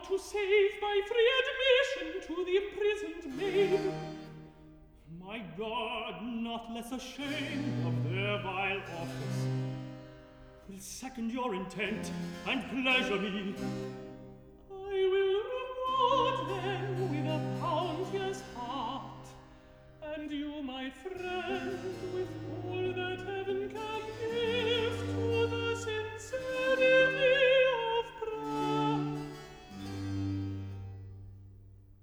to save by free admission to the imprisoned maid. My God, not less ashamed of their vile office, will second your intent and pleasure me